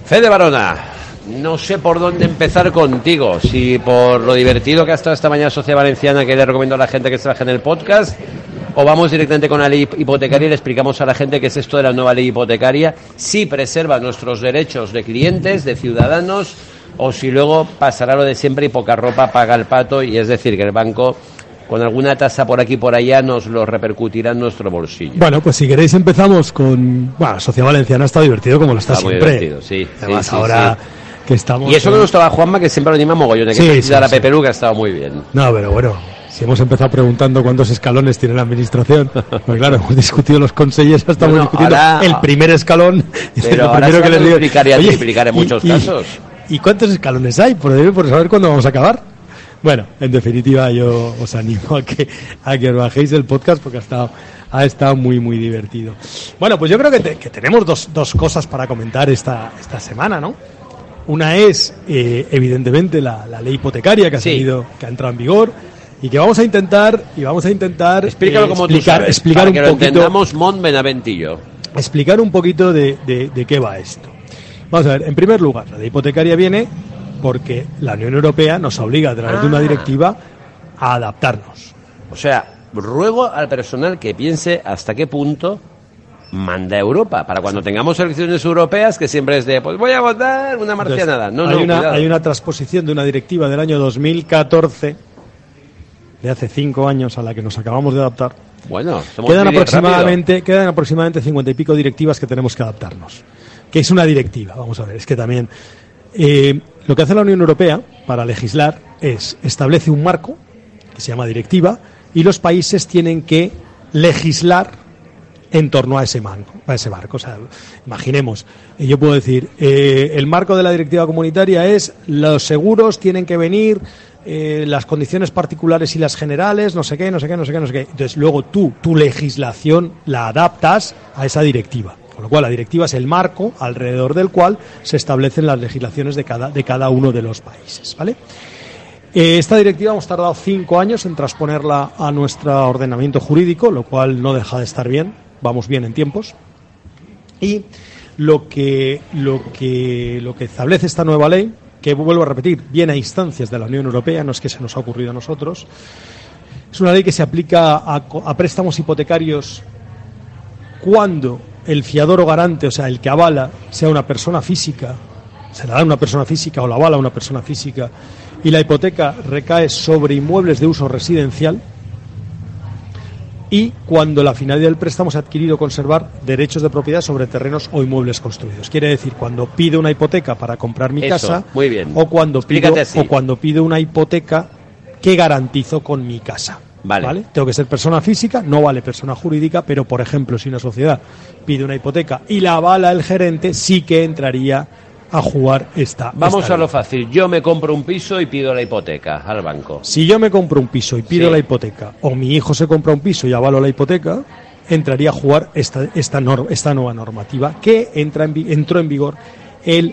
Fede Barona, no sé por dónde empezar contigo, si por lo divertido que ha estado esta mañana Sociedad Valenciana, que le recomiendo a la gente que trabaje en el podcast, o vamos directamente con la ley hipotecaria y le explicamos a la gente qué es esto de la nueva ley hipotecaria, si preserva nuestros derechos de clientes, de ciudadanos, o si luego pasará lo de siempre y poca ropa paga el pato, y es decir, que el banco con alguna tasa por aquí y por allá nos lo repercutirá en nuestro bolsillo. Bueno, pues si queréis empezamos con... Bueno, Sociedad Valenciana está divertido como lo está siempre. Muy divertido, sí. Además sí, ahora sí. Que estamos... Y eso que no estaba Juanma, que siempre lo anima mogollón, que sí, la Pepe Lu, que ha estado muy bien. No, pero bueno, si hemos empezado preguntando cuántos escalones tiene la administración, pues claro, hemos discutido los consellers, estamos discutiendo ahora, el primer escalón. Pero lo primero que les digo, triplicar en muchos casos. ¿Y cuántos escalones hay? Por saber cuándo vamos a acabar. Bueno, en definitiva yo os animo a que os bajéis el podcast porque ha estado muy muy divertido. Bueno, pues yo creo que tenemos dos cosas para comentar esta semana, ¿no? Una es evidentemente la ley hipotecaria que ha salido, que ha entrado en vigor y que vamos a intentar explícalo como explicar para un que poquito, lo entendamos Mon Benaventillo. Explicar un poquito de qué va esto. Vamos a ver, en primer lugar, la ley hipotecaria viene porque la Unión Europea nos obliga a través de una directiva a adaptarnos. O sea, ruego al personal que piense hasta qué punto manda Europa, para cuando tengamos elecciones europeas, que siempre es de, pues voy a votar una marcianada. Hay una transposición de una directiva del año 2014, de hace 5 años, a la que nos acabamos de adaptar. Bueno, quedan aproximadamente 50 y pico directivas que tenemos que adaptarnos. Que es una directiva, vamos a ver, es que también... lo que hace la Unión Europea para legislar es establece un marco que se llama directiva y los países tienen que legislar en torno a ese marco. O sea, imaginemos, yo puedo decir, el marco de la directiva comunitaria es los seguros tienen que venir, las condiciones particulares y las generales, no sé qué. Entonces luego tu legislación la adaptas a esa directiva. Con lo cual, la directiva es el marco alrededor del cual se establecen las legislaciones de cada uno de los países, ¿vale? Esta directiva hemos tardado 5 años en transponerla a nuestro ordenamiento jurídico, lo cual no deja de estar bien, vamos bien en tiempos. Y lo que establece esta nueva ley, que vuelvo a repetir, viene a instancias de la Unión Europea, no es que se nos ha ocurrido a nosotros, es una ley que se aplica a préstamos hipotecarios cuando el fiador o garante, o sea, el que avala, sea una persona física, se la da a una persona física o la avala a una persona física, y la hipoteca recae sobre inmuebles de uso residencial, y cuando la finalidad del préstamo es adquirir o conservar derechos de propiedad sobre terrenos o inmuebles construidos. Quiere decir, cuando pido una hipoteca para comprar mi casa, muy bien. o cuando pido una hipoteca que garantizo con mi casa. Vale. Tengo que ser persona física, no vale persona jurídica, pero por ejemplo, si una sociedad pide una hipoteca y la avala el gerente, sí que entraría a jugar esta. Vamos a lo fácil. Yo me compro un piso y pido la hipoteca al banco. Si yo me compro un piso y pido la hipoteca, o mi hijo se compra un piso y avalo la hipoteca, entraría a jugar esta nueva normativa que entró en vigor el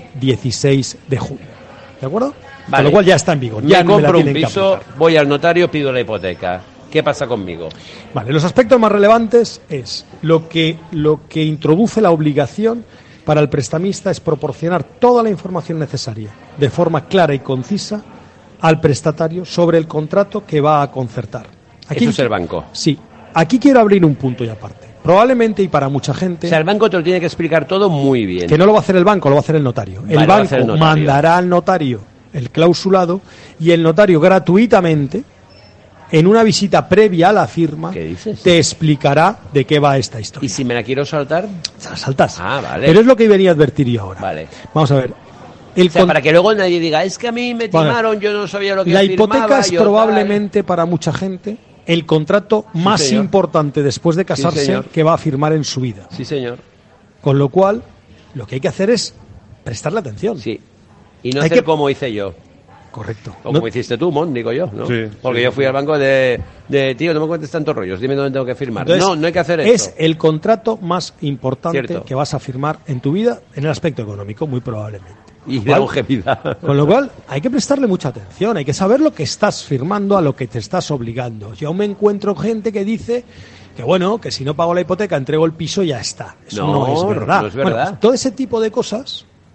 16 de junio. ¿De acuerdo? Vale. Con lo cual ya está en vigor. Ya compro un piso, voy al notario, pido la hipoteca. ¿Qué pasa conmigo? Vale, los aspectos más relevantes es lo que introduce la obligación para el prestamista es proporcionar toda la información necesaria de forma clara y concisa al prestatario sobre el contrato que va a concertar. Aquí, eso es el banco. Sí. Aquí quiero abrir un punto y aparte. Probablemente, y para mucha gente... O sea, el banco te lo tiene que explicar todo muy bien. Que no lo va a hacer el banco, lo va a hacer el notario. Vale, el banco mandará al notario el clausulado y el notario gratuitamente, en una visita previa a la firma, te explicará de qué va esta historia. ¿Y si me la quiero saltar? Se la saltas. Ah, vale. Pero es lo que venía a advertir yo ahora. Vale. Vamos a ver. Para que luego nadie diga, es que a mí me timaron, yo no sabía lo que la firmaba. La hipoteca es probablemente para mucha gente el contrato más importante después de casarse que va a firmar en su vida. Sí, señor. Con lo cual, lo que hay que hacer es prestarle atención. Sí. Y no hacer como hice yo. Correcto. O como hiciste tú, Mon, digo yo, ¿no? Sí, porque yo fui al banco de tío, no me cuentes tantos rollos, dime dónde tengo que firmar. Entonces, no hay que hacer eso. Es el contrato más importante que vas a firmar en tu vida en el aspecto económico, muy probablemente. Y de longevidad. Con lo cual, hay que prestarle mucha atención, hay que saber lo que estás firmando, a lo que te estás obligando. Yo me encuentro gente que dice que bueno, que si no pago la hipoteca entrego el piso y ya está. Eso no es verdad. No es verdad. Bueno, pues todo ese tipo de cosas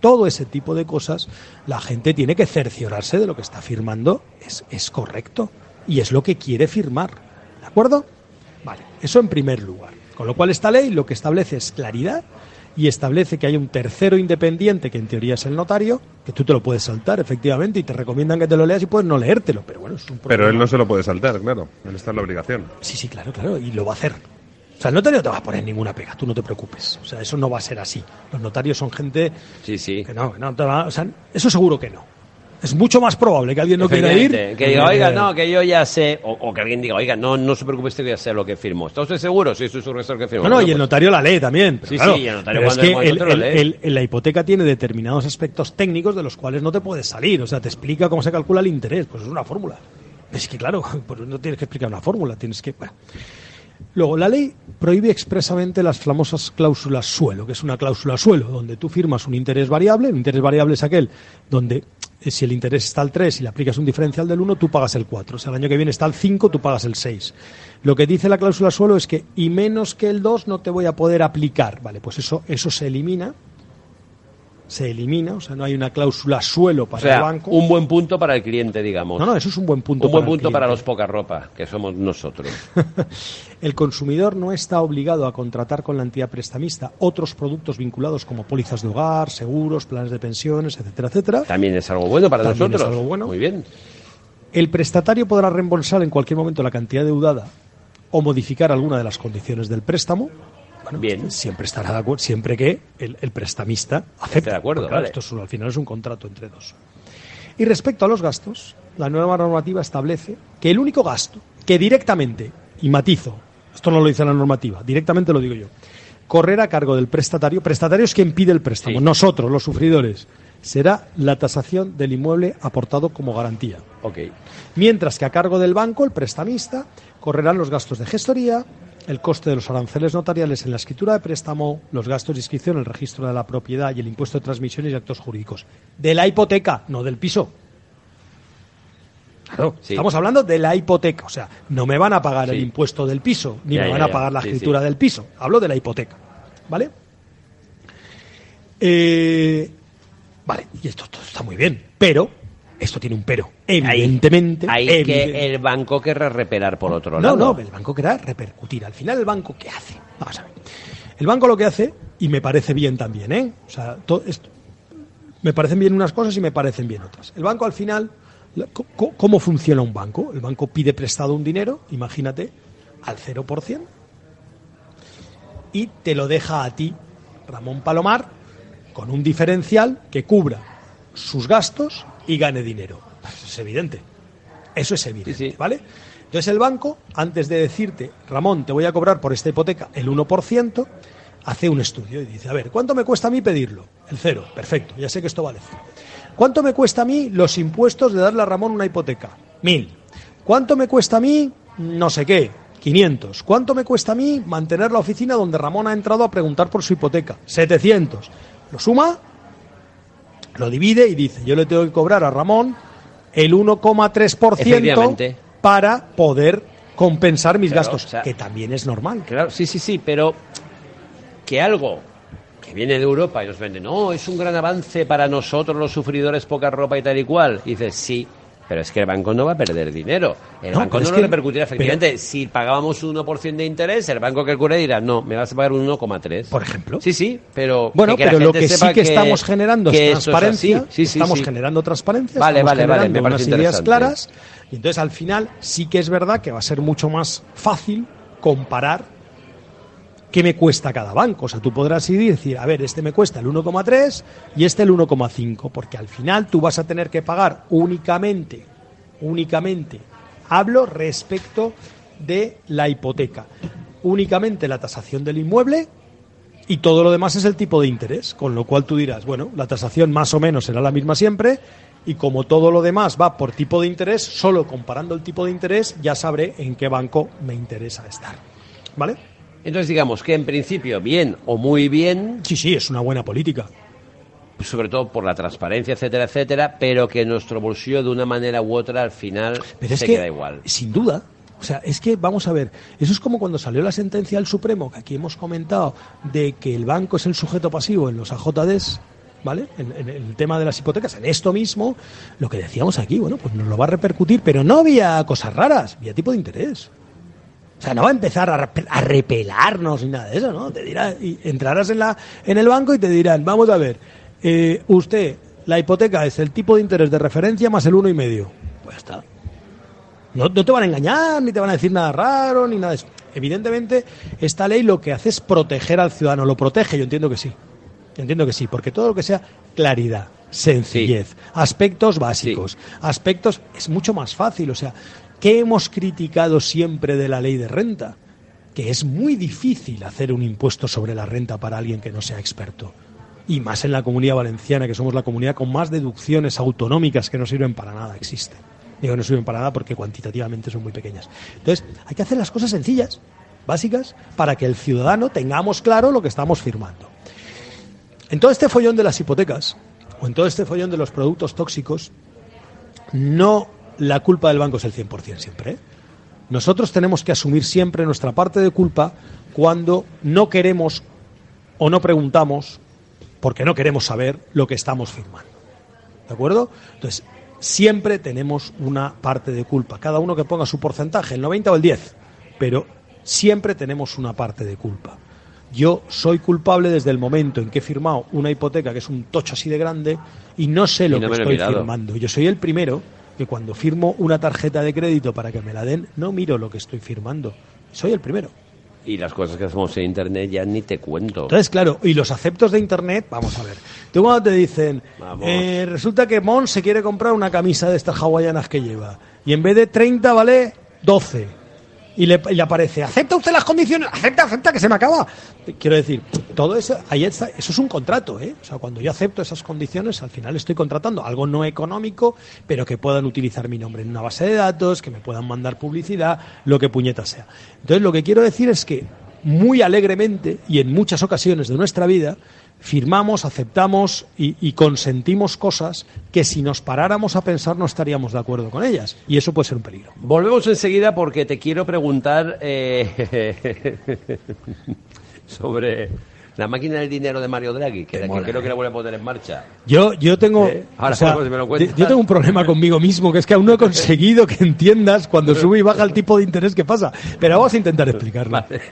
todo ese tipo de cosas, la gente tiene que cerciorarse de lo que está firmando es correcto y es lo que quiere firmar. ¿De acuerdo? Vale, eso en primer lugar. Con lo cual esta ley lo que establece es claridad y establece que hay un tercero independiente, que en teoría es el notario, que tú te lo puedes saltar, efectivamente, y te recomiendan que te lo leas y puedes no leértelo, pero bueno, es un problema. Pero él no se lo puede saltar, claro, él está en la obligación. Sí, claro, y lo va a hacer. O sea, el notario no te va a poner ninguna pega, tú no te preocupes. O sea, eso no va a ser así. Los notarios son gente que no te va, o sea, eso seguro que no. Es mucho más probable que alguien no quiera ir. Que diga, oiga, no, que yo ya sé. O que alguien diga, oiga, no se preocupe usted que ya sé lo que firmó. ¿Está usted seguro? Sí, estoy seguro que firmó. No, y el notario la lee también. Pero sí, claro, sí, y el notario pero cuando es que lo lee. la hipoteca tiene determinados aspectos técnicos de los cuales no te puedes salir. O sea, te explica cómo se calcula el interés. Pues es una fórmula. Es que claro, pues no tienes que explicar una fórmula, tienes que... Bueno. Luego, la ley prohíbe expresamente las famosas cláusulas suelo, que es una cláusula suelo, donde tú firmas un interés variable. El interés variable es aquel donde si el interés está al 3 y le aplicas un diferencial del 1, tú pagas el 4. O sea, el año que viene está al 5, tú pagas el 6. Lo que dice la cláusula suelo es que y menos que el 2 no te voy a poder aplicar. Vale, pues eso se elimina. O sea, no hay una cláusula suelo para el banco. Un buen punto para el cliente, digamos. No, eso es un buen punto. Un buen punto para los poca ropa, que somos nosotros. El consumidor no está obligado a contratar con la entidad prestamista otros productos vinculados como pólizas de hogar, seguros, planes de pensiones, etcétera, etcétera. También es algo bueno para nosotros. Es algo bueno. Muy bien. El prestatario podrá reembolsar en cualquier momento la cantidad deudada o modificar alguna de las condiciones del préstamo. Bueno, bien. Siempre estará de acuerdo, siempre que el prestamista acepte. De acuerdo, claro, vale. Esto al final es un contrato entre dos. Y respecto a los gastos, la nueva normativa establece que el único gasto que directamente, y matizo, esto no lo dice la normativa, directamente lo digo yo, correrá a cargo del prestatario es quien pide el préstamo, sí. Nosotros, los sufridores, será la tasación del inmueble aportado como garantía. Okay. Mientras que a cargo del banco, el prestamista, correrán los gastos de gestoría, el coste de los aranceles notariales en la escritura de préstamo, los gastos de inscripción en el registro de la propiedad y el impuesto de transmisiones y actos jurídicos. De la hipoteca, no del piso. Claro, sí. Estamos hablando de la hipoteca. O sea, no me van a pagar el impuesto del piso, ni me van a pagar la escritura del piso. Hablo de la hipoteca. ¿Vale? Vale, y esto está muy bien, pero esto tiene un pero. Evidentemente. Que el banco querrá repelar por otro lado. No, el banco querrá repercutir. Al final, ¿el banco qué hace? Vamos a ver. El banco lo que hace, y me parece bien también, ¿eh? O sea, todo esto, me parecen bien unas cosas y me parecen bien otras. El banco, al final, ¿cómo funciona un banco? El banco pide prestado un dinero, imagínate, al 0%, y te lo deja a ti, Ramón Palomar, con un diferencial que cubra sus gastos y gane dinero. Eso es evidente. Eso es evidente, sí. ¿Vale? Entonces el banco, antes de decirte, Ramón, te voy a cobrar por esta hipoteca el 1%, hace un estudio y dice, a ver, ¿cuánto me cuesta a mí pedirlo? El 0, perfecto, ya sé que esto vale 0. ¿Cuánto me cuesta a mí los impuestos de darle a Ramón una hipoteca? 1.000. ¿Cuánto me cuesta a mí no sé qué? 500. ¿Cuánto me cuesta a mí mantener la oficina donde Ramón ha entrado a preguntar por su hipoteca? 700. Lo suma, lo divide y dice, yo le tengo que cobrar a Ramón el 1,3% para poder compensar mis gastos, o sea, que también es normal. Claro, sí, pero que algo que viene de Europa y nos vende, no, es un gran avance para nosotros los sufridores, poca ropa y tal y cual. Y dices, sí, pero es que el banco no va a perder dinero. El banco no lo repercutirá efectivamente. Pero, si pagábamos un 1% de interés, el banco que cure dirá, no, me vas a pagar un 1,3. Por ejemplo. Sí, pero... Bueno, pero lo que sí que estamos generando es transparencia. Sí, estamos generando transparencia. Vale, me parece unas ideas claras. Y entonces, al final, sí que es verdad que va a ser mucho más fácil comparar qué me cuesta cada banco. O sea, tú podrás ir y decir, a ver, este me cuesta el 1,3 y este el 1,5, porque al final tú vas a tener que pagar únicamente, hablo respecto de la hipoteca, únicamente la tasación del inmueble y todo lo demás es el tipo de interés, con lo cual tú dirás, bueno, la tasación más o menos será la misma siempre y como todo lo demás va por tipo de interés, solo comparando el tipo de interés ya sabré en qué banco me interesa estar, ¿vale? Entonces digamos que en principio bien o muy bien. Sí, es una buena política. Sobre todo por la transparencia, etcétera, etcétera, pero que nuestro bolsillo de una manera u otra al final queda igual. Sin duda. O sea, es que, vamos a ver, eso es como cuando salió la sentencia del Supremo, que aquí hemos comentado, de que el banco es el sujeto pasivo en los AJDs. ¿vale? En el tema de las hipotecas, en esto mismo, lo que decíamos aquí, bueno, pues nos lo va a repercutir, pero no vía cosas raras, vía tipo de interés. O sea, no va a empezar a repelarnos ni nada de eso, ¿no? Te dirá, y entrarás en el banco y te dirán, vamos a ver, usted, la hipoteca es el tipo de interés de referencia más el 1,5. Pues ya está. No te van a engañar, ni te van a decir nada raro, ni nada de eso. Evidentemente, esta ley lo que hace es proteger al ciudadano. ¿Lo protege? Yo entiendo que sí. Porque todo lo que sea claridad, sencillez, sí, aspectos básicos, sí, aspectos, es mucho más fácil. O sea, ¿qué hemos criticado siempre de la ley de renta? Que es muy difícil hacer un impuesto sobre la renta para alguien que no sea experto. Y más en la Comunidad Valenciana, que somos la comunidad con más deducciones autonómicas que no sirven para nada, existen. Digo, no sirven para nada porque cuantitativamente son muy pequeñas. Entonces, hay que hacer las cosas sencillas, básicas, para que el ciudadano tengamos claro lo que estamos firmando. En todo este follón de las hipotecas, o en todo este follón de los productos tóxicos, no la culpa del banco es el 100% siempre, ¿eh? Nosotros tenemos que asumir siempre nuestra parte de culpa cuando no queremos o no preguntamos porque no queremos saber lo que estamos firmando. ¿De acuerdo? Entonces, siempre tenemos una parte de culpa. Cada uno que ponga su porcentaje, el 90 o el 10, pero siempre tenemos una parte de culpa. Yo soy culpable desde el momento en que he firmado una hipoteca que es un tocho así de grande y no sé lo que estoy firmando. Yo soy el primero que cuando firmo una tarjeta de crédito para que me la den, no miro lo que estoy firmando. Soy el primero. Y las cosas que hacemos en Internet ya ni te cuento. Entonces, claro, y los aceptos de Internet, vamos a ver. Tú cuando te dicen, resulta que Mon se quiere comprar una camisa de estas hawaianas que lleva, y en vez de 30 vale 12. Y le aparece, ¿acepta usted las condiciones? Acepta, que se me acaba. Quiero decir, todo eso, ahí está, eso es un contrato, ¿eh? O sea, cuando yo acepto esas condiciones, al final estoy contratando algo no económico, pero que puedan utilizar mi nombre en una base de datos, que me puedan mandar publicidad, lo que puñeta sea. Entonces, lo que quiero decir es que muy alegremente y en muchas ocasiones de nuestra vida firmamos, aceptamos y consentimos cosas que si nos paráramos a pensar no estaríamos de acuerdo con ellas, y eso puede ser un peligro. Volvemos enseguida porque te quiero preguntar sobre la máquina del dinero de Mario Draghi, que creo que la vuelve a poner en marcha. Yo tengo ahora, o sea, si me lo cuentas. Yo tengo un problema conmigo mismo, que es que aún no he conseguido que entiendas cuando sube y baja el tipo de interés que pasa, pero vamos a intentar explicarlo. Vale.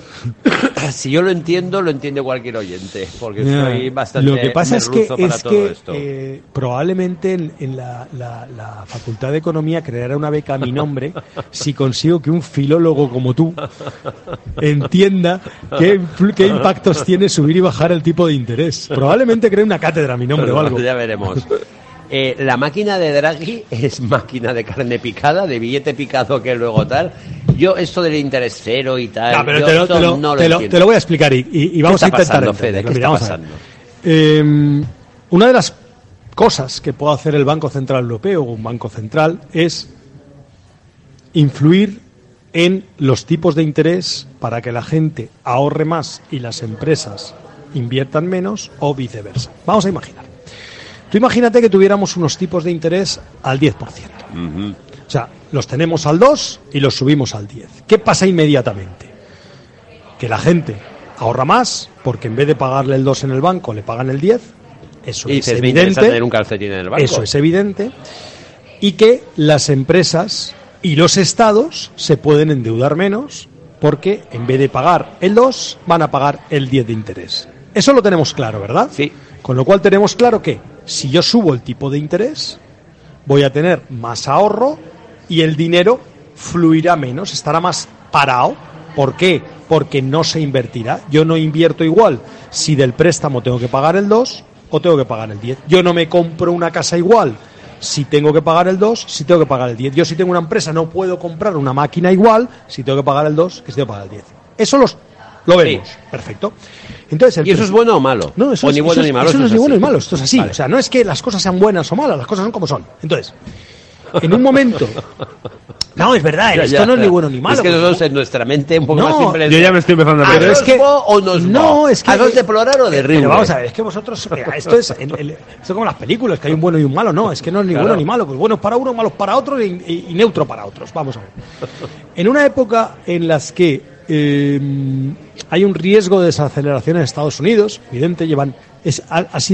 Si yo lo entiende cualquier oyente, porque soy bastante lo que pasa es que probablemente en la Facultad de Economía creará una beca a mi nombre si consigo que un filólogo como tú entienda qué impactos tiene subir y bajar el tipo de interés. Probablemente cree una cátedra a mi nombre o algo. Ya veremos. La máquina de Draghi es máquina de carne picada, de billete picado que luego tal. Yo esto del interés cero y tal, no, pero te lo voy a explicar y vamos a intentar pasando, Fede, ¿qué está pasando? Una de las cosas que puede hacer el Banco Central Europeo o un banco central es influir en los tipos de interés para que la gente ahorre más y las empresas inviertan menos o viceversa. Vamos a imaginar. Tú imagínate que tuviéramos unos tipos de interés al 10%. Uh-huh. O sea, los tenemos al 2 y los subimos al 10. ¿Qué pasa inmediatamente? Que la gente ahorra más porque en vez de pagarle el 2 en el banco le pagan el 10. Eso es evidente. Me interesa tener un calcetín en el banco. Eso es evidente. Y que las empresas y los estados se pueden endeudar menos porque en vez de pagar el 2 van a pagar el 10 de interés. Eso lo tenemos claro, ¿verdad? Sí. Con lo cual tenemos claro que si yo subo el tipo de interés, voy a tener más ahorro y el dinero fluirá menos, estará más parado. ¿Por qué? Porque no se invertirá. Yo no invierto igual si del préstamo tengo que pagar el 2 o tengo que pagar el 10. Yo no me compro una casa igual si tengo que pagar el 2, si tengo que pagar el 10. Yo si tengo una empresa no puedo comprar una máquina igual si tengo que pagar el 2 que si tengo que pagar el 10. Eso lo vemos. Sí. Perfecto. Entonces, ¿y eso es bueno o malo? No, eso o ni bueno ni malo. Eso no es ni bueno ni malo, esto es así. Vale. O sea, no es que las cosas sean buenas o malas, las cosas son como son. Entonces, en un momento... No, es verdad, esto no es ni bueno ni malo. Es que nosotros en nuestra mente un poco más simple. Yo ya me estoy empezando a ver. Pero es que o nos no, es que ¿has de deplorar o de río? Pero vamos a ver, es que vosotros esto es como las películas, que hay un bueno y un malo, no, es que no es ni bueno ni malo, pues buenos para unos, malos para otros y neutro para otros. Vamos a ver. En una época en las que hay un riesgo de desaceleración en Estados Unidos, evidente, ha sido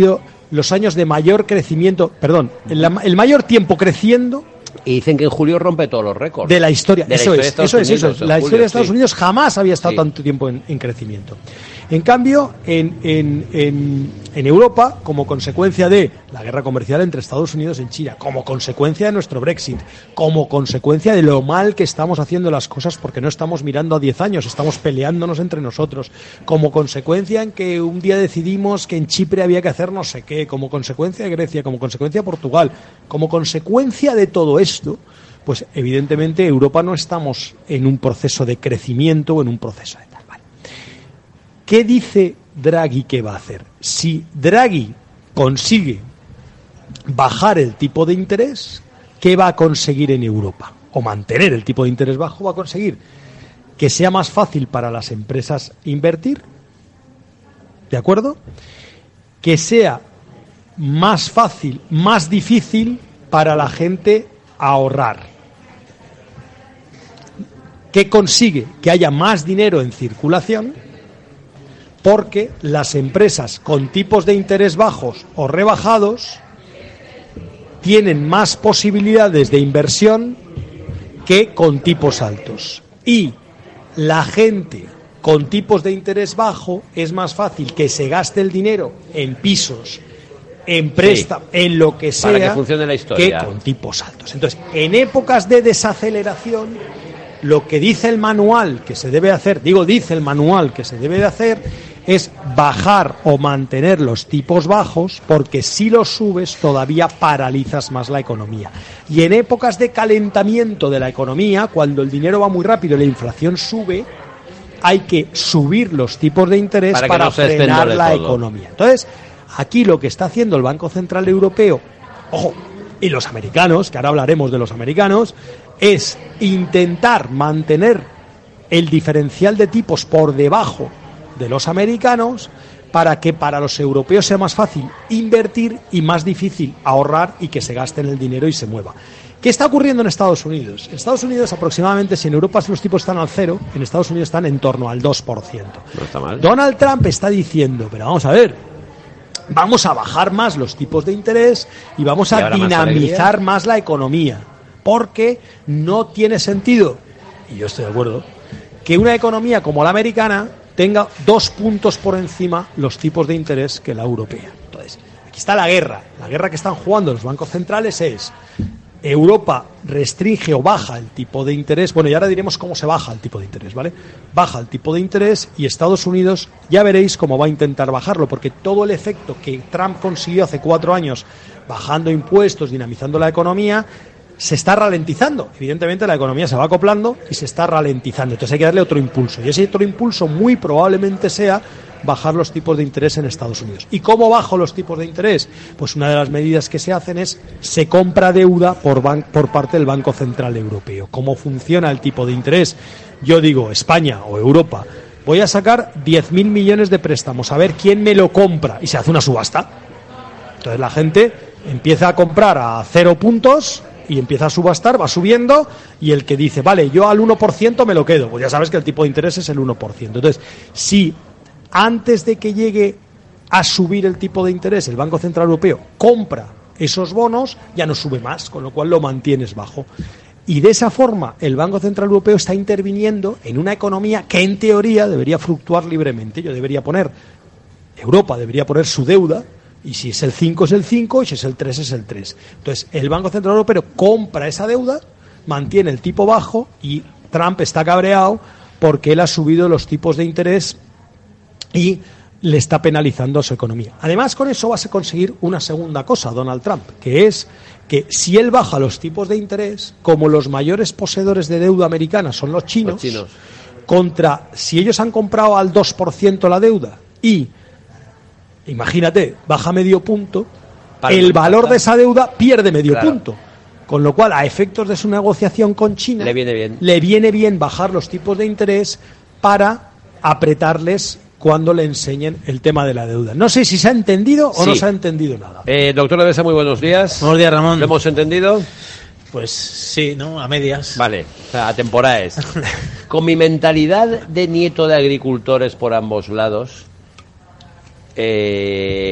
los años de mayor crecimiento, perdón, el mayor tiempo creciendo. Y dicen que en julio rompe todos los récords. De la historia, eso es. La historia de Estados sí. Unidos jamás había estado Sí. tanto tiempo en crecimiento. En cambio, en Europa, como consecuencia de la guerra comercial entre Estados Unidos y China, como consecuencia de nuestro Brexit, como consecuencia de lo mal que estamos haciendo las cosas porque no estamos mirando a 10 años, estamos peleándonos entre nosotros, como consecuencia en que un día decidimos que en Chipre había que hacer no sé qué, como consecuencia de Grecia, como consecuencia de Portugal, como consecuencia de todo esto, pues evidentemente Europa no estamos en un proceso de crecimiento o en un proceso de tal. Vale. ¿Qué dice Draghi que va a hacer? Si Draghi consigue bajar el tipo de interés, ¿qué va a conseguir en Europa? O mantener el tipo de interés bajo, va a conseguir que sea más fácil para las empresas invertir, ¿de acuerdo? Que sea más fácil, más difícil para la gente ahorrar. ¿Qué consigue? Que haya más dinero en circulación, porque las empresas con tipos de interés bajos o rebajados tienen más posibilidades de inversión que con tipos altos. Y la gente con tipos de interés bajo es más fácil que se gaste el dinero en pisos, en préstamo, sí, en lo que sea, para que funcione la historia, que con tipos altos. Entonces, en épocas de desaceleración, lo que dice el manual que se debe hacer, dice el manual que se debe de hacer, es bajar o mantener los tipos bajos, porque si los subes todavía paralizas más la economía. Y en épocas de calentamiento de la economía, cuando el dinero va muy rápido y la inflación sube, hay que subir los tipos de interés para no frenar la economía. Entonces, aquí lo que está haciendo el Banco Central Europeo, ojo, y los americanos, que ahora hablaremos de los americanos, es intentar mantener el diferencial de tipos por debajo de los americanos para que para los europeos sea más fácil invertir y más difícil ahorrar y que se gasten el dinero y se mueva. ¿Qué está ocurriendo en Estados Unidos? En Estados Unidos aproximadamente, si en Europa los tipos están al 0, en Estados Unidos están en torno al 2%. No está mal. Donald Trump está diciendo, pero vamos a ver, vamos a bajar más los tipos de interés y vamos a dinamizar más la economía, porque no tiene sentido, y yo estoy de acuerdo, que una economía como la americana tenga 2 puntos por encima los tipos de interés que la europea. Entonces, aquí está la guerra que están jugando los bancos centrales es: Europa restringe o baja el tipo de interés, bueno, y ahora diremos cómo se baja el tipo de interés, ¿vale? Baja el tipo de interés y Estados Unidos ya veréis cómo va a intentar bajarlo, porque todo el efecto que Trump consiguió hace 4 años bajando impuestos, dinamizando la economía, se está ralentizando. Evidentemente la economía se va acoplando y se está ralentizando, entonces hay que darle otro impulso, y ese otro impulso muy probablemente sea bajar los tipos de interés en Estados Unidos. ¿Y cómo bajo los tipos de interés? Pues una de las medidas que se hacen es se compra deuda por parte del Banco Central Europeo. ¿Cómo funciona el tipo de interés? Yo digo, España o Europa, voy a sacar 10.000 millones de préstamos, a ver quién me lo compra, y se hace una subasta. Entonces la gente empieza a comprar a 0 puntos y empieza a subastar, va subiendo, y el que dice, vale, yo al 1% me lo quedo, pues ya sabes que el tipo de interés es el 1%. Entonces, si antes de que llegue a subir el tipo de interés el Banco Central Europeo compra esos bonos, ya no sube más, con lo cual lo mantienes bajo. Y de esa forma el Banco Central Europeo está interviniendo en una economía que en teoría debería fluctuar libremente. Europa debería poner su deuda, y si es el 5 es el 5, y si es el 3 es el 3. Entonces el Banco Central Europeo compra esa deuda, mantiene el tipo bajo, y Trump está cabreado porque él ha subido los tipos de interés y le está penalizando a su economía. Además, con eso vas a conseguir una segunda cosa, Donald Trump, que es que si él baja los tipos de interés, como los mayores poseedores de deuda americana son los chinos, contra si ellos han comprado al 2% la deuda y, imagínate, baja medio punto, el valor de esa deuda pierde medio punto. Con lo cual, a efectos de su negociación con China, le viene bien bajar los tipos de interés para apretarles cuando le enseñen el tema de la deuda. No sé si se ha entendido o no se ha entendido nada. Doctor Devesa, muy buenos días. Buenos días, Ramón. ¿Lo hemos entendido? Pues sí, ¿no? A medias. Vale, o sea, a temporadas. Con mi mentalidad de nieto de agricultores por ambos lados,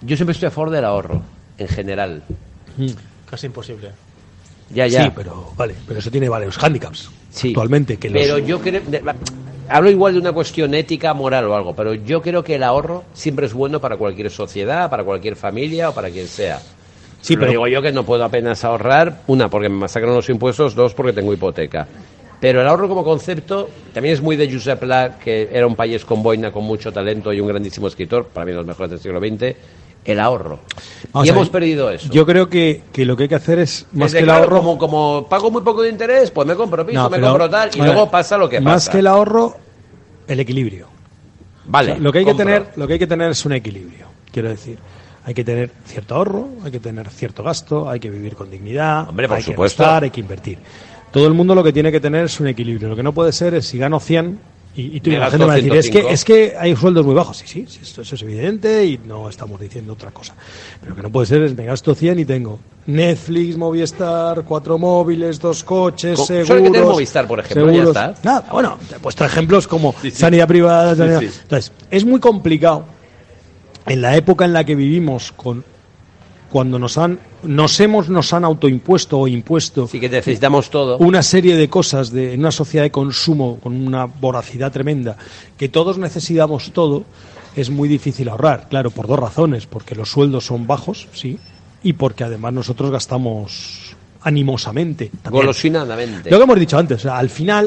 Yo siempre estoy a favor del ahorro, en general. Casi imposible. Ya. Sí, pero eso tiene varios hándicaps actualmente. Pero yo creo... Hablo igual de una cuestión ética, moral o algo, pero yo creo que el ahorro siempre es bueno para cualquier sociedad, para cualquier familia o para quien sea. Sí, pero digo yo que no puedo apenas ahorrar, una, porque me masacran los impuestos, dos, porque tengo hipoteca. Pero el ahorro como concepto también es muy de Josep Pla, que era un país con boina, con mucho talento y un grandísimo escritor, para mí de los mejores del siglo XX. El ahorro. Y hemos perdido eso. Yo creo que lo que hay que hacer es más que el ahorro. ahorro. Como pago muy poco de interés, pues me compro piso, me compro tal, y luego pasa lo que pasa. Más que el ahorro, el equilibrio. Vale. O sea, lo que hay que tener es un equilibrio. Quiero decir, hay que tener cierto ahorro, hay que tener cierto gasto, hay que vivir con dignidad, Hombre, por hay supuesto. que gastar, hay que invertir. Todo el mundo lo que tiene que tener es un equilibrio. Lo que no puede ser es si gano 100 y tú, la gente va a decir, es que hay sueldos muy bajos. Sí, eso es evidente y no estamos diciendo otra cosa. Pero lo que no puede ser es me gasto 100 y tengo Netflix, Movistar, 4 móviles, 2 coches, seguros. Solo hay que tener Movistar, por ejemplo, seguros. ya está. Nada, bueno, te he puesto ejemplos como sanidad privada. Sanidad. Sí. Entonces, es muy complicado en la época en la que vivimos cuando nos han autoimpuesto o impuesto sí que necesitamos todo una serie de cosas en una sociedad de consumo con una voracidad tremenda, que todos necesitamos todo, es muy difícil ahorrar, claro, por dos razones, porque los sueldos son bajos, sí, y porque además nosotros gastamos animosamente, golosinadamente. Lo que hemos dicho antes, o sea, al final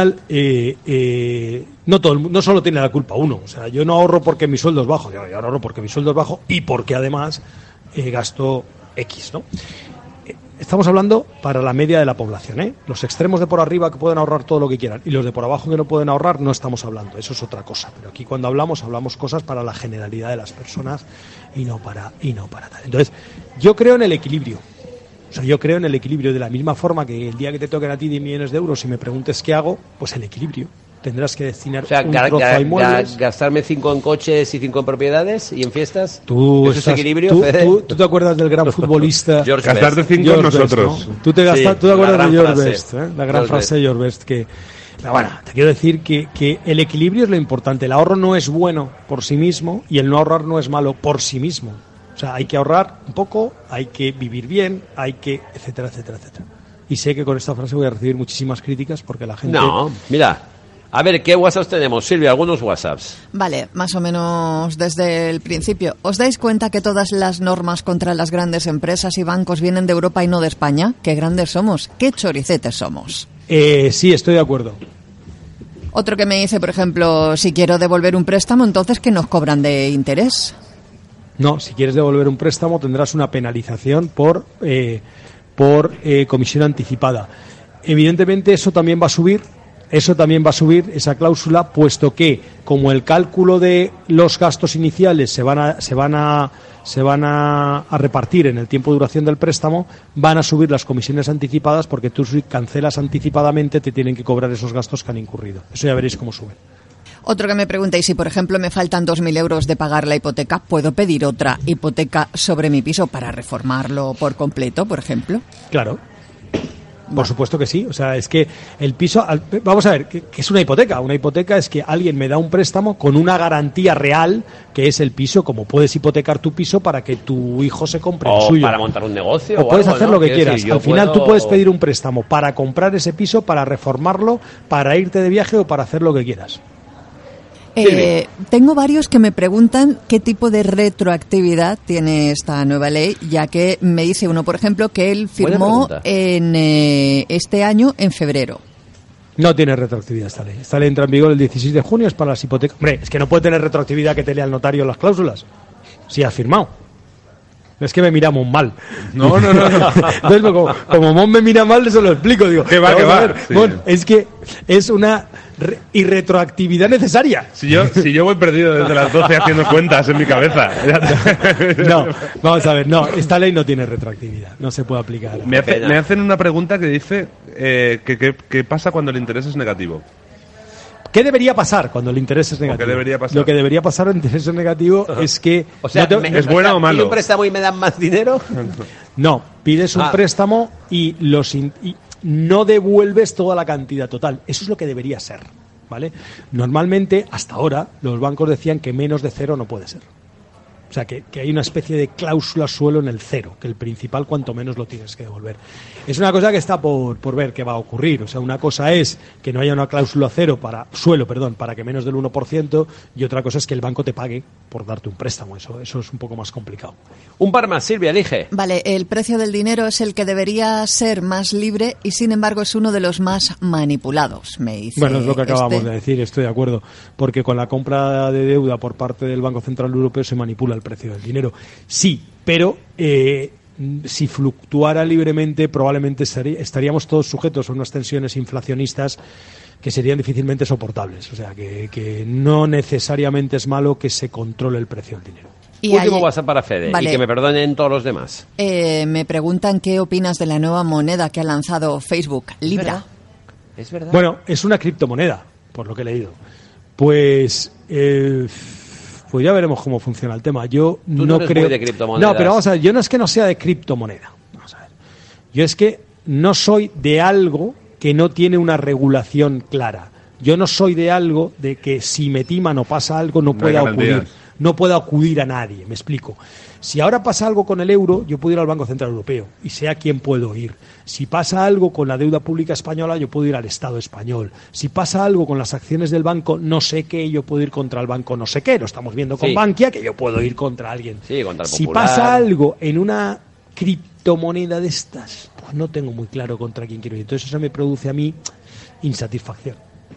no solo tiene la culpa uno, o sea, yo no ahorro porque mi sueldo es bajo, yo ahorro porque mi sueldo es bajo y porque además gasto X, ¿no? Estamos hablando para la media de la población, ¿eh? Los extremos de por arriba que pueden ahorrar todo lo que quieran y los de por abajo que no pueden ahorrar no estamos hablando, eso es otra cosa. Pero aquí cuando hablamos cosas para la generalidad de las personas y no para tal. Entonces, yo creo en el equilibrio. O sea, yo creo en el equilibrio de la misma forma que el día que te toquen a ti 10 millones de euros y me preguntes qué hago, pues el equilibrio. Tendrás que destinar un trozo a inmuebles. Gastarme 5 en coches y 5 en propiedades y en fiestas. ¿Eso es equilibrio? ¿Tú te acuerdas del gran futbolista? Gastarte 5 en nosotros. ¿No? ¿Tú te acuerdas de George Best? La gran frase de George Best que... Bueno, te quiero decir que el equilibrio es lo importante. El ahorro no es bueno por sí mismo y el no ahorrar no es malo por sí mismo. O sea, hay que ahorrar un poco, hay que vivir bien, hay que... etcétera, etcétera, etcétera. Y sé que con esta frase voy a recibir muchísimas críticas porque la gente... No, mira... A ver, ¿qué WhatsApps tenemos, Silvia? Algunos WhatsApps. Vale, más o menos desde el principio. ¿Os dais cuenta que todas las normas contra las grandes empresas y bancos vienen de Europa y no de España? ¡Qué grandes somos! ¡Qué choricetes somos! Sí, estoy de acuerdo. Otro que me dice, por ejemplo, si quiero devolver un préstamo, entonces ¿qué nos cobran de interés? No, si quieres devolver un préstamo tendrás una penalización por comisión anticipada. Evidentemente eso también va a subir esa cláusula, puesto que como el cálculo de los gastos iniciales se van a repartir en el tiempo de duración del préstamo, van a subir las comisiones anticipadas, porque tú si cancelas anticipadamente te tienen que cobrar esos gastos que han incurrido. Eso ya veréis cómo sube. Otro que me pregunta, y si por ejemplo me faltan 2.000 euros de pagar la hipoteca, ¿puedo pedir otra hipoteca sobre mi piso para reformarlo por completo, por ejemplo? Claro. Por supuesto que sí, o sea, es que el piso, vamos a ver, ¿qué es una hipoteca? Una hipoteca es que alguien me da un préstamo con una garantía real, que es el piso, como puedes hipotecar tu piso para que tu hijo se compre el suyo. O para montar un negocio. O puedes algo, hacer ¿no? lo que quieras. Decir, al final tú puedes pedir un préstamo para comprar ese piso, para reformarlo, para irte de viaje o para hacer lo que quieras. Tengo varios que me preguntan qué tipo de retroactividad tiene esta nueva ley, ya que me dice uno, por ejemplo, que él firmó en este año en febrero. No tiene retroactividad esta ley. Esta ley entra en vigor el 16 de junio, es para las hipotecas. Hombre, es que no puede tener retroactividad que te lea el notario las cláusulas. Si has firmado. Es que me miramos mal. No. Entonces, como Mon me mira mal, eso lo explico. Digo, ¿Qué va? Sí. Mon, es que es una irretroactividad necesaria. Si yo voy perdido desde las 12 haciendo cuentas en mi cabeza. No, vamos a ver, no, esta ley no tiene retroactividad, no se puede aplicar. Me hacen una pregunta que dice ¿qué pasa cuando el interés es negativo? ¿Qué debería pasar cuando el interés es negativo? ¿Qué debería pasar? Lo que debería pasar cuando el interés es negativo es que... O sea, ¿es bueno o malo? ¿Pido un préstamo y me dan más dinero? No, pides un préstamo y no devuelves toda la cantidad total. Eso es lo que debería ser, ¿vale? Normalmente, hasta ahora, los bancos decían que menos de 0 no puede ser. O sea, que hay una especie de cláusula suelo en el cero, que el principal cuanto menos lo tienes que devolver. Es una cosa que está por ver qué va a ocurrir. O sea, una cosa es que no haya una cláusula suelo, para que menos del 1%, y otra cosa es que el banco te pague por darte un préstamo. Eso es un poco más complicado. Un par más, Silvia, elige. Vale, el precio del dinero es el que debería ser más libre y sin embargo es uno de los más manipulados, me dice. Bueno, es lo que acabamos de decir, estoy de acuerdo, porque con la compra de deuda por parte del Banco Central Europeo se manipula el precio del dinero. Sí, pero si fluctuara libremente probablemente estaríamos todos sujetos a unas tensiones inflacionistas que serían difícilmente soportables. O sea, que no necesariamente es malo que se controle el precio del dinero. Último WhatsApp para Fede, vale. Y que me perdonen todos los demás. Me preguntan qué opinas de la nueva moneda que ha lanzado Facebook, Libra. ¿Es verdad? Bueno, es una criptomoneda, por lo que he leído. Pues ya veremos cómo funciona el tema. Yo Tú no eres creo. muy de criptomonedas. No, pero vamos a ver, yo no es que no sea de criptomoneda. Vamos a ver. Yo es que no soy de algo que no tiene una regulación clara. Yo no soy de algo de que si me timan o pasa algo no pueda ocurrir. No pueda acudir a nadie, me explico. Si ahora pasa algo con el euro, yo puedo ir al Banco Central Europeo y sé a quién puedo ir. Si pasa algo con la deuda pública española, yo puedo ir al Estado español. Si pasa algo con las acciones del banco, no sé qué, yo puedo ir contra el banco no sé qué. Lo estamos viendo con Bankia, que yo puedo ir contra alguien. Sí, contra el Si Popular. pasa algo en una criptomoneda de estas, pues no tengo muy claro contra quién quiero ir. Entonces eso me produce a mí insatisfacción.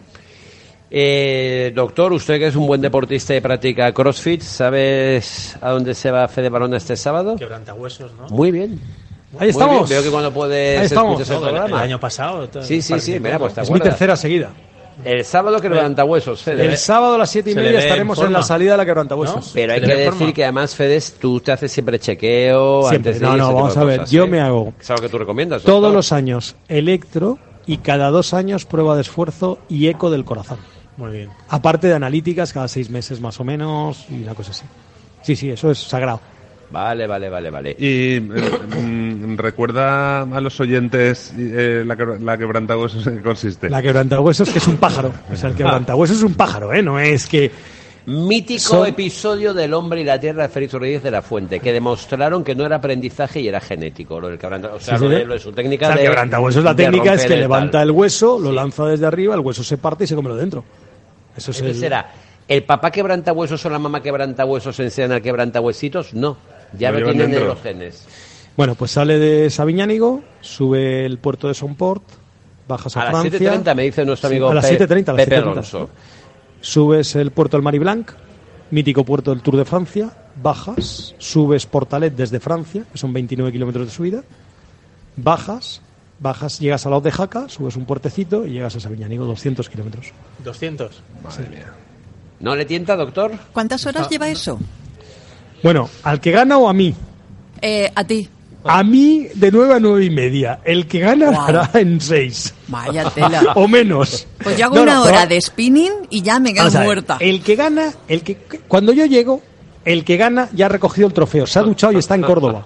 Doctor, usted que es un buen deportista y practica CrossFit, ¿sabes a dónde se va Fede Barona este sábado? Quebrantahuesos, ¿no? Muy bien. Ahí estamos. Veo que cuando puedes estamos. escuchas el No, el programa. año pasado. Sí, mira, pues te Es mi acuerdas. tercera seguida. El sábado que levanta huesos, Fede. El sábado a las 7:30 se le ve estaremos en en la forma. salida de la quebrantahuesos. ¿No? Pero hay Se que le ve decir forma. que además, Fede, tú te haces siempre chequeo Siempre. antes de No, ir, no, ese tipo vamos de a ver. cosas, Yo ¿eh? me hago Es algo que tú recomiendas, todos doctor. los años electro y cada 2 años prueba de esfuerzo y eco del corazón. Muy bien. Aparte de analíticas cada 6 meses más o menos y una cosa así. Sí, eso es sagrado. Vale. Y recuerda a los oyentes la quebrantahuesos en qué consiste. La quebrantahuesos que es un pájaro. O sea, el quebrantahuesos es un pájaro, ¿eh? No es que... Mítico episodio del hombre y la tierra de Félix Rodríguez de la Fuente, que demostraron que no era aprendizaje y era genético. Lo del quebrantahuesos. O sea, Sí, lo de su técnica o sea, el de... quebrantahuesos, la de técnica es romper que el levanta tal. el hueso, lo lanza desde arriba, el hueso se parte y se come lo dentro. Eso es ¿Qué será? ¿El papá quebrantahuesos o la mamá quebrantahuesos enseñan al quebrantahuesitos? No, ya Lo lo llevan tienen en dentro. los genes. Bueno, pues sale de Sabiñánigo, sube el puerto de Somport, bajas a A las Francia. 7:30 me dice nuestro Sí, amigo a las 7:30, a las Pepe 7:30. Alonso. Subes el puerto del Mariblanc, mítico puerto del Tour de Francia, bajas, subes Portalet desde Francia, que son 29 kilómetros de subida, bajas, llegas a la Hoz de Jaca, subes un puertecito y llegas a Sabiñánigo, 200 kilómetros. 200. Madre mía. ¿No le tienta, doctor? ¿Cuántas horas lleva eso? Bueno, ¿al que gana o a mí? A ti. A mí de 9 a 9:30. El que gana Guau. hará en 6. Vaya tela. O menos. Pues yo hago No, una no, hora pero- de spinning y ya me quedo Vamos a ver, muerta. El que gana, cuando yo llego, el que gana ya ha recogido el trofeo, se ha duchado y está en Córdoba.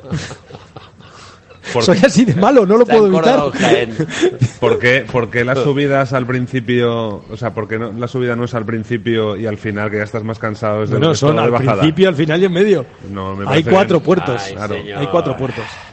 Soy así de malo, no lo Está puedo en evitar. Córdoba, Jaén. ¿Por qué las subidas al principio, o sea, por qué no, la subida no es al principio y al final que ya estás más cansado es Bueno, es son todo de al bajada? principio, al final y en medio. No, me Hay parece 4 bien. puertos. Ay, Claro. señor. Hay 4 puertos.